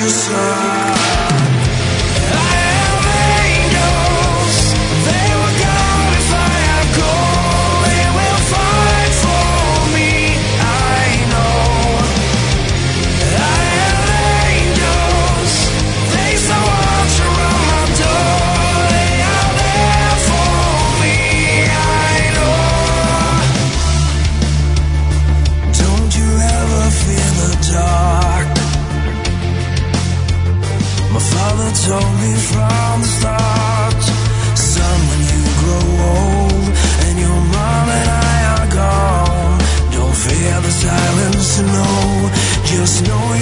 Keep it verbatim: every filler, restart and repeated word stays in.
your side. I have angels, they will guard if I have gold. They will fight for me, I know. I have angels, they still watch around my door. They are there for me, I know. Don't you ever fear the dark? My father told me from the start, son, when you grow old and your mom and I are gone, don't fear the silence, no, just know